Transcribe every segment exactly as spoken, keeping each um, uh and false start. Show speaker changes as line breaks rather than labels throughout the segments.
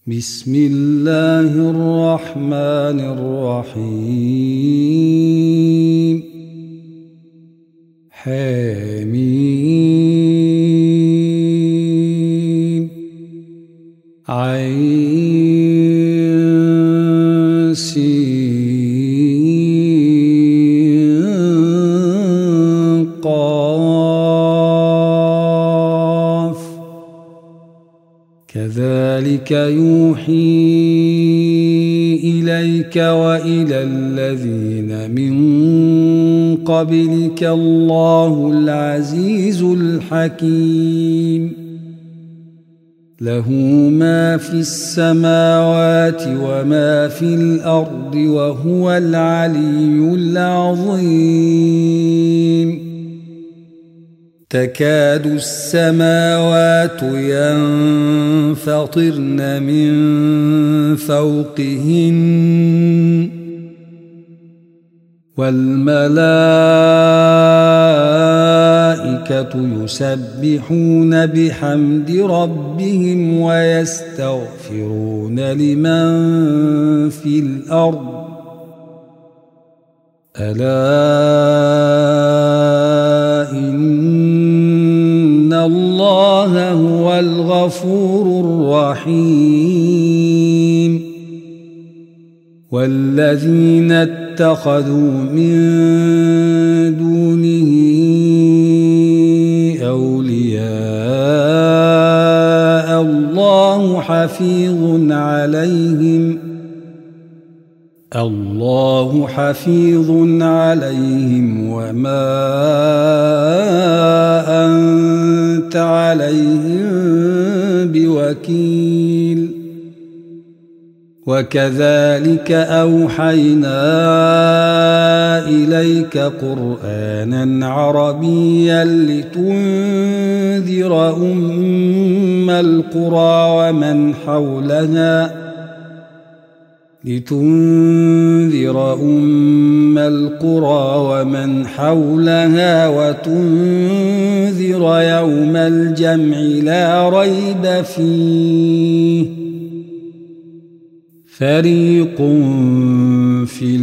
بسم الله الرحمن الرحيم حميم عين سين قاف كذلك يوحي إليك وإلى الذين من قبلك الله العزيز الحكيم له ما في السماوات وما في الأرض وهو العلي العظيم تكاد السماوات ينفطرن من فوقهن والملائكة يسبحون بحمد ربهم ويستغفرون لمن في الأرض ألا إن الله هو الغفور الرحيم والذين اتخذوا من دونه أولياء الله حفيظ عليهم الله حفيظ عليهم وما أنت عليهم بوكيل وكذلك أوحينا إليك قرآنا عربيا لتنذر أم القرى ومن حولها لتنذر أم القرى ومن حولها وتنذر يوم الجمع لا ريب فيه فريق في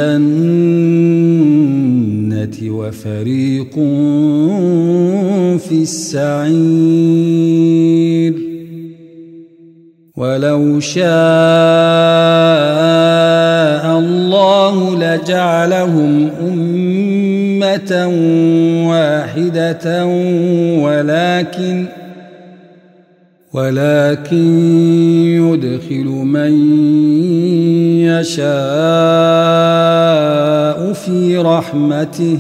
الجنة وفريق في السعير ولو شاء الله لجعلهم أمة واحدة ولكن ولكن يدخل من يشاء في رحمته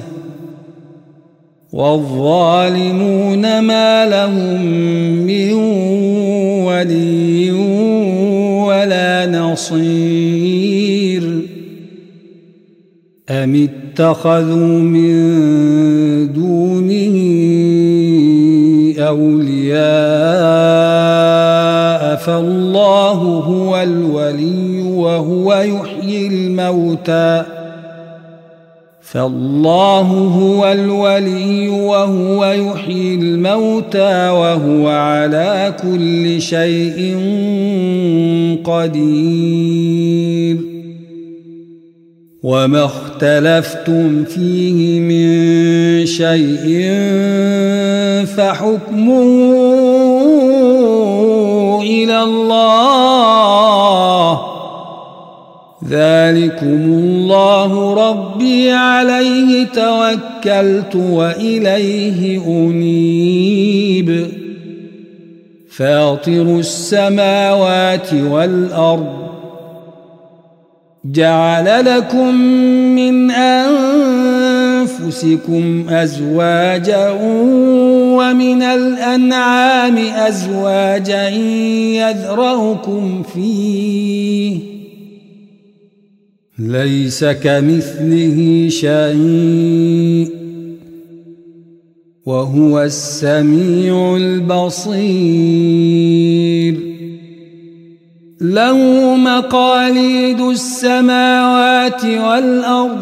والظالمون ما لهم من ولي ولا نصير أم اتخذوا من دونه أولياء فالله هو الولي وهو يحيي الموتى فالله هو الولي وهو يحيي الموتى وهو على كل شيء قدير وما اختلفتم فيه من شيء فحكمه إلى الله ذلكم الله ربي عليه توكلت وإليه أنيب فاطر السماوات والأرض جعل لكم من أنفسكم أزواجا ومن الأنعام أزواجا يذرأكم فيه ليس كمثله شيء وهو السميع البصير له مقاليد السماوات والأرض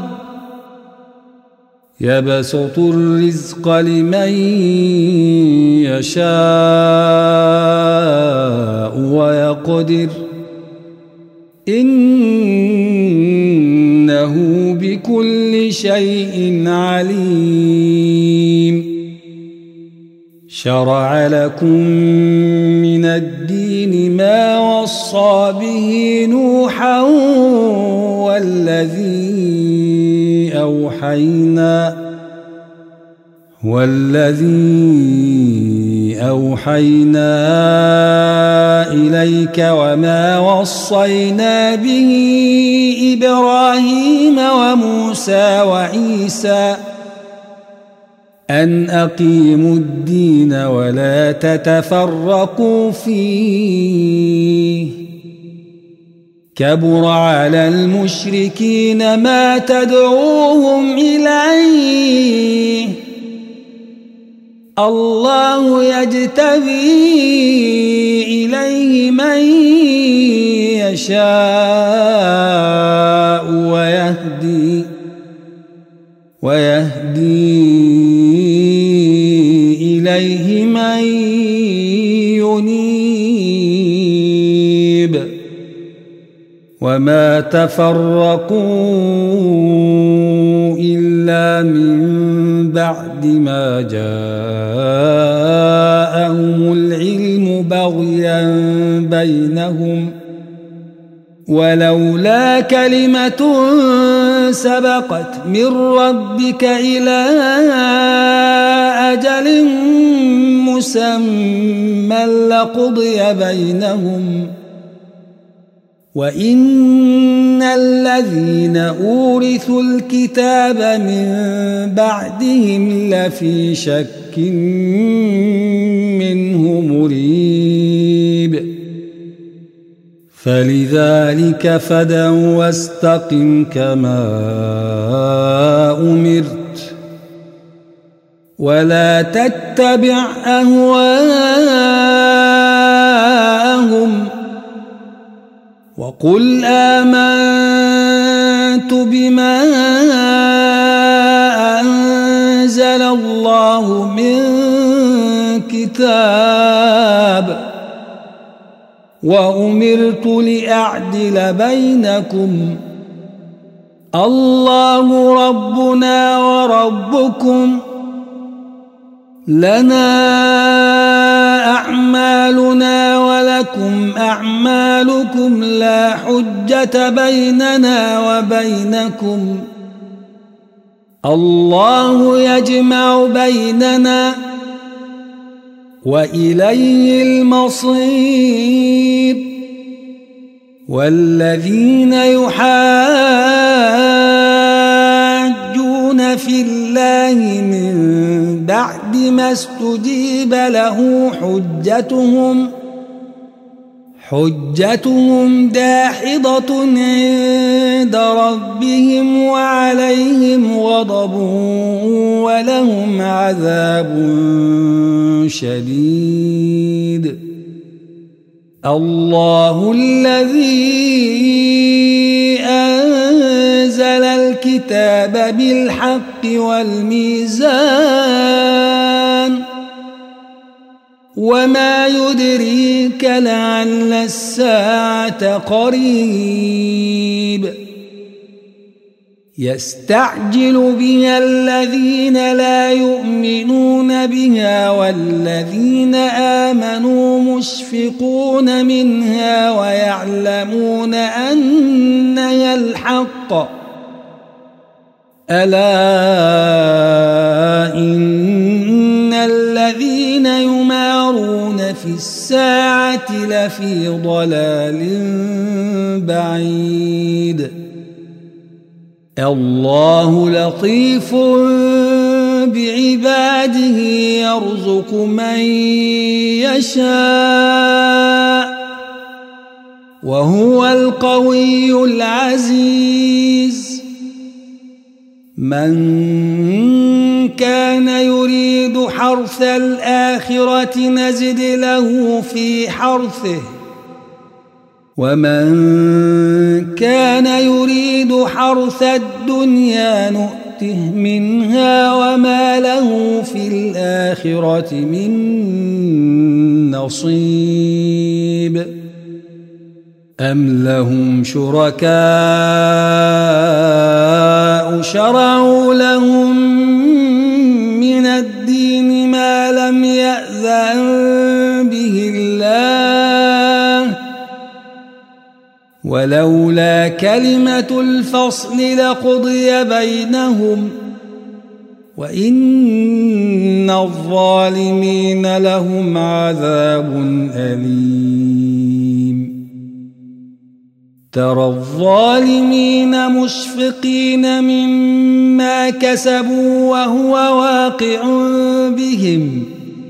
يبسط الرزق لمن يشاء ويقدر إنه بكل شيء عليم شرع لكم من الدين ما وصى به نوحا والذي أوحينا والذي أوحينا إليك وما وصينا به إبراهيم وموسى وعيسى أن أقيموا الدين ولا تتفرقوا فيه كبر على المشركين ما تدعوهم إليه الله يجتبي إليه من يشاء ويهدي ويهدي إليه من ينيب وما تفرقوا إلا من بعد ما جاءهم العلم بغيا بينهم ولولا كلمة سبقت من ربك إلى أجل مسمى لقضي بينهم وإن الذين أورثوا الكتاب من بعدهم لفي شك منه مريب فلذلك فادع واستقم كما أمرت ولا تتبع أهواءهم وقل آمنت بما أنزل الله من كتاب وأمرت لأعدل بينكم الله ربنا وربكم لنا أعمالنا ولكم أعمالكم لا حجة بيننا وبينكم الله يجمع بيننا وإليه المصير والذين يحاجون في الله من بعد ما استجيب له حجتهم حجتهم داحضة عند ربهم وعليهم غضب ولهم عذاب شديد الله الذي أنزل الكتاب بالحق والميزان وما يدريك لعل الساعة قريب يستعجل بها الذين لا يؤمنون بها والذين آمنوا مشفقون منها ويعلمون أنها الحق ألا إن الذين يمارون في الساعة لفي ضلال بعيد الله لطيف بعباده يرزق من يشاء وهو القوي العزيز من كان يريد حرث الآخرة نزد له في حرثه ومن كان يريد حرث الدنيا نؤته منها وما له في الآخرة من نصيب أم لهم شركاء شرعوا لهم من الدين ما لم يأذن به الله ولولا كلمة الفصل لقضي بينهم وإن الظالمين لهم عذاب أليم ترى الظالمين مشفقين مما كسبوا وهو واقع بهم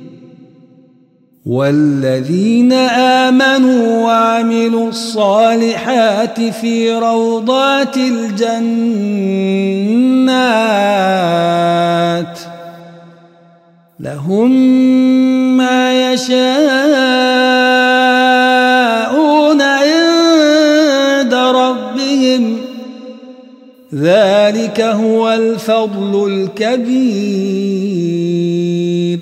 والذين آمنوا وعملوا الصالحات في روضات الجنات لهم ما يشاءون عند ربهم ذلك هو الفضل الكبير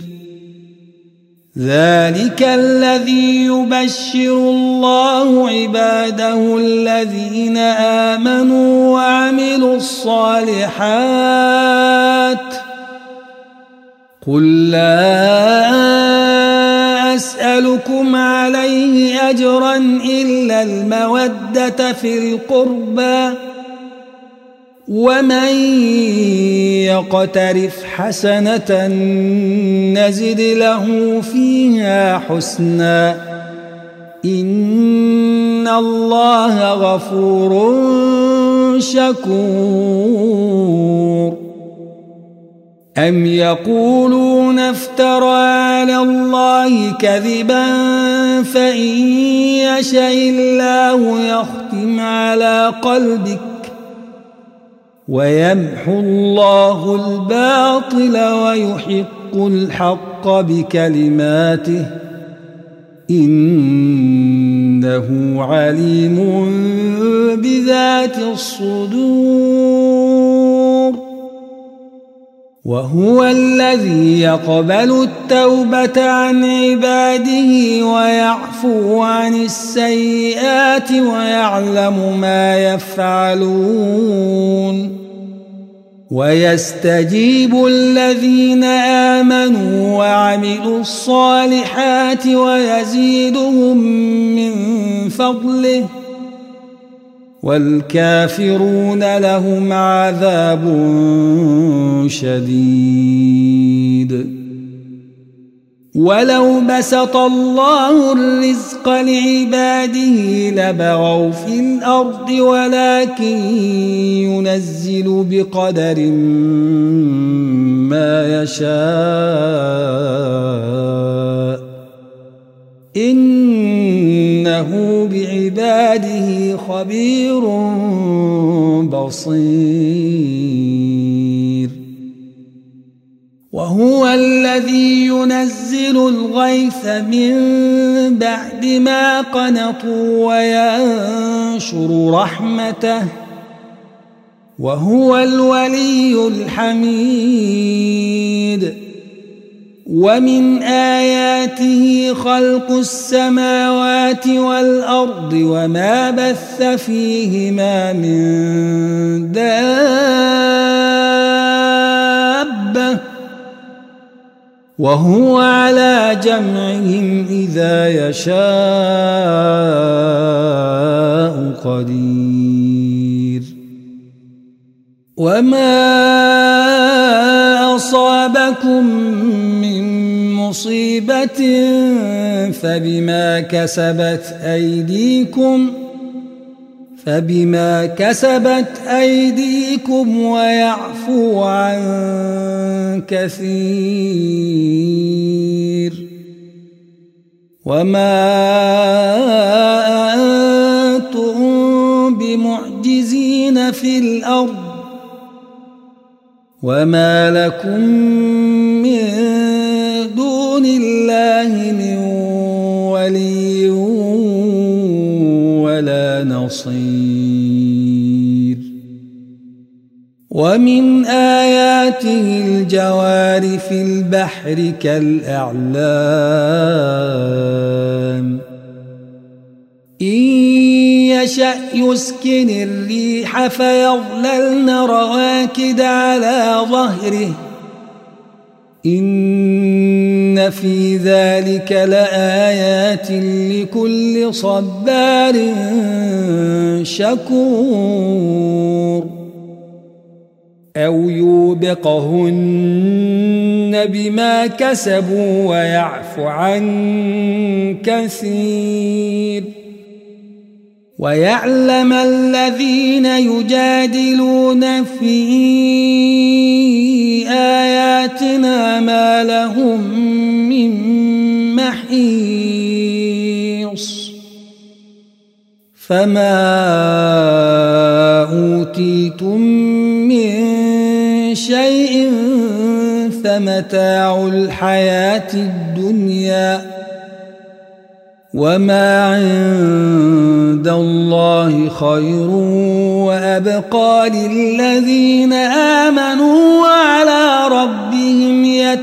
ذلك الذي يبشر الله عباده الذين آمنوا وعملوا الصالحات قل لا أسألكم عليه أجرا إلا المودة في القربى ومن يقترف حسنة نزد له فيها حسنا إن الله غفور شكور أم يقولون افترى على الله كذبا فإن يشاء الله يختم على قلبك ويمحو الله الباطل ويحق الحق بكلماته إنه عليم بذات الصدور وهو الذي يقبل التوبة عن عباده ويعفو عن السيئات ويعلم ما يفعلون ويستجيب الذين آمنوا وعملوا الصالحات ويزيدهم من فضله والكافرون لهم عذاب شديد ولو بسط الله الرزق لعباده لبغوا في الأرض ولكن ينزل بقدر ما يشاء إنه بعباده خبير بصير وهو الذي ينزل الغيث من بعد ما قنطوا وينشر رحمته وهو الولي الحميد ومن آياته خلق السماوات والأرض وما بث فيهما من دابة وهو على جمعهم إذا يشاء قدير وما أصابكم من مصيبة فبما كسبت أيديكم فبما كسبت أيديكم ويعفو عن كثير وما أنتم بمعجزين في الأرض وما لكم من دون الله من ولي ولا نصير ومن آياته الجوار في البحر كالأعلام إن يشأ يسكن الريح فيظللن رواكد على ظهره إن في ذلك لآيات لكل صبار شكور أو يوبقهن بما كسبوا ويعفو عن كثير ويعلم الذين يجادلون في آياتنا ما لهم من محيص فما أوتيتم من شيء فمتاع الحياة الدنيا وما عند الله خير وأبقى للذين آمنوا وعلى ربهم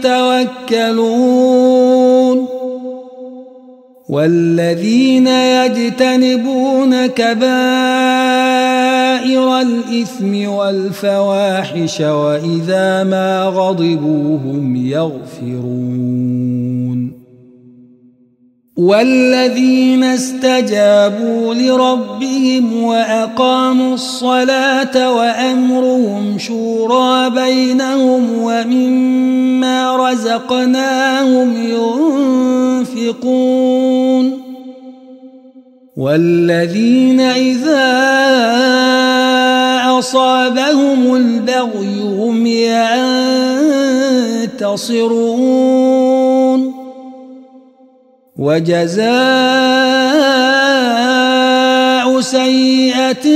يتوكلون والذين يجتنبون كبائر الإثم والفواحش وإذا ما غضبوا هم يغفرون والذين استجابوا لربهم وأقاموا الصلاة وأمرهم شورى بينهم ومما رزقناهم ينفقون والذين إذا أصابهم البغي هم ينتصرون وجزاء سيئة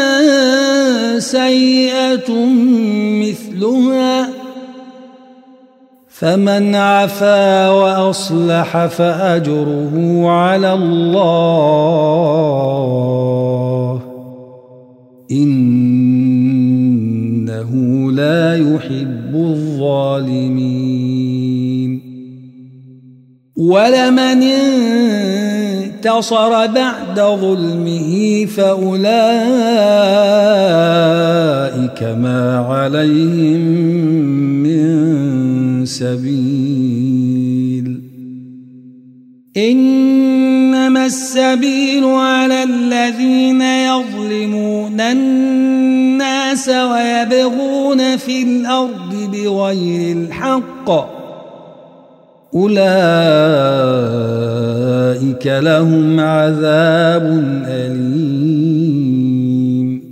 سيئة مثلها فمن عفا وأصلح فأجره على الله إنه لا يحب الظالمين ولمن انتصر بعد ظلمه فأولئك ما عليهم من سبيل إنما السبيل على الذين يظلمون الناس ويبغون في الأرض بغير الحق أولئك لهم عذاب أليم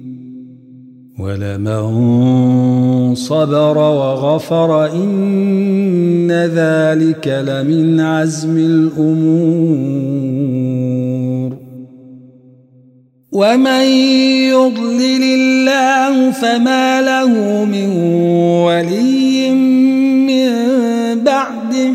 ولمن صبر وغفر إن ذلك لمن عزم الأمور ومن يضلل الله فما له من ولي من بعده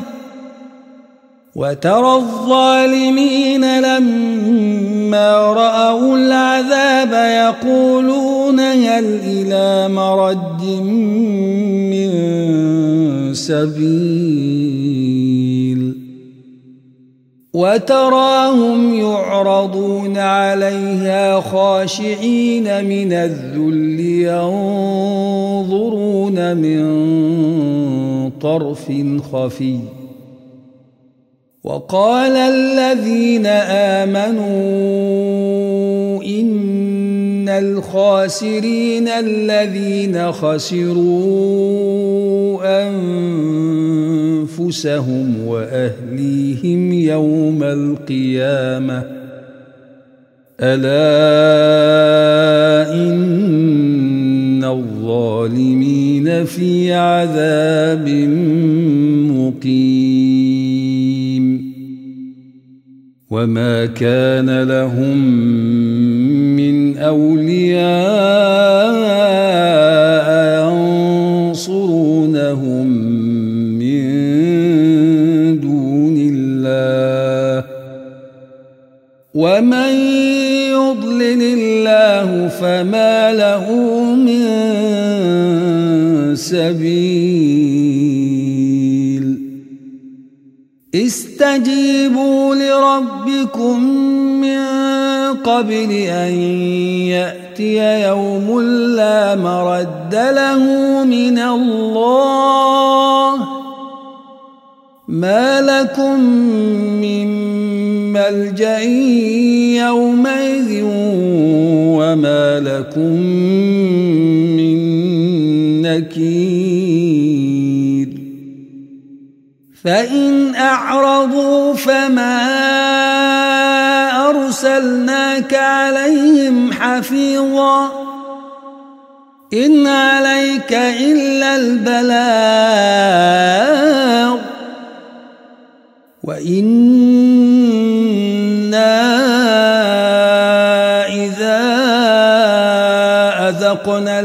وترى الظالمين لما رأوا العذاب يقولون هل إلى مرد من سبيل وتراهم يعرضون عليها خاشعين من الذل ينظرون من طرف خفي وقال الذين آمنوا إن الخاسرين الذين خسروا أنفسهم وأهليهم يوم القيامة ألا إن الظالمين في عذاب مقيم وما كان لهم من أولياء ينصرونهم من دون الله ومن يضلل الله فما له من سبيل استجيبوا لربكم من قبل أن يأتي يوم لا مرد له من الله ما لكم من ملجأ يومئذ وما لكم من نكير فإن أعرضوا فما أرسلناك عليهم حفيظا إن عليك إلا البلاغ وإنا إذا أذقنا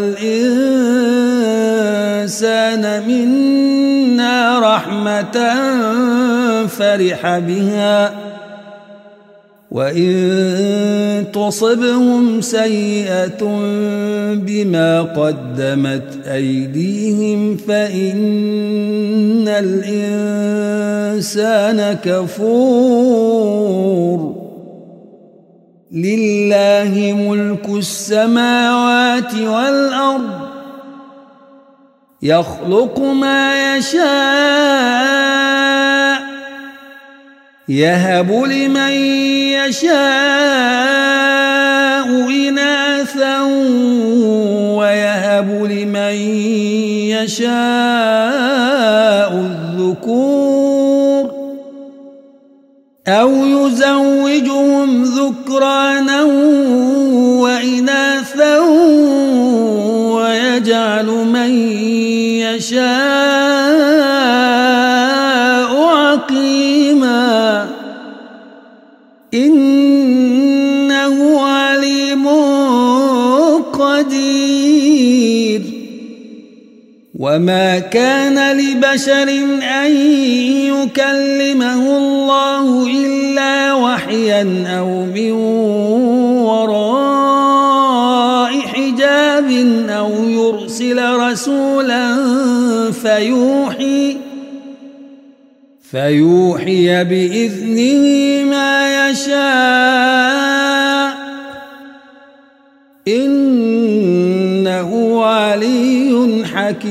الإنسان منا رحمة فرح بها وإن تصبهم سيئة بما قدمت أيديهم فإن الإنسان كفور لله ملك السماوات والأرض يخلق ما يشاء يهب لمن يشاء إناثا ويهب لمن يشاء الذكور أو يزوجهم ذكرانا وإناثا ويجعل من يشاء عقيما إنه عليم قدير وما كان لبشر أن يكلمه الله إلا وحيا أو من وراء حجاب أو يرسل رسولا فيوحي فيوحي بإذنه ما يشاء إنه علي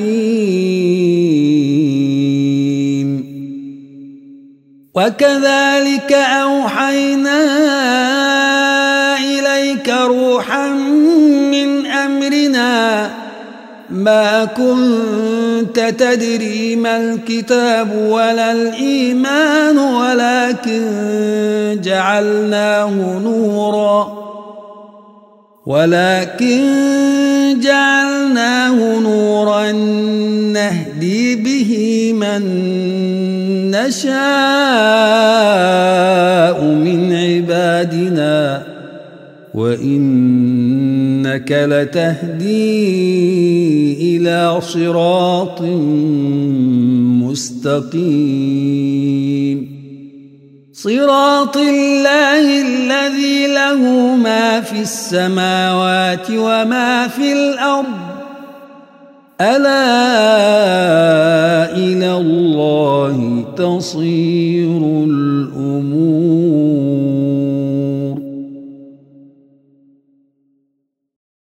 حكيم وكذلك أوحينا إليك روحا من أمرنا ما كنت تدري ما الكتاب ولا الإيمان ولكن جعلناه نورا ولكن جعلناه نورا نهدي به من نشاء من عبادنا وإنك لتهدي إلى صراط مستقيم صراط الله الذي له ما في السماوات وما في الأرض ألا إلى الله تصير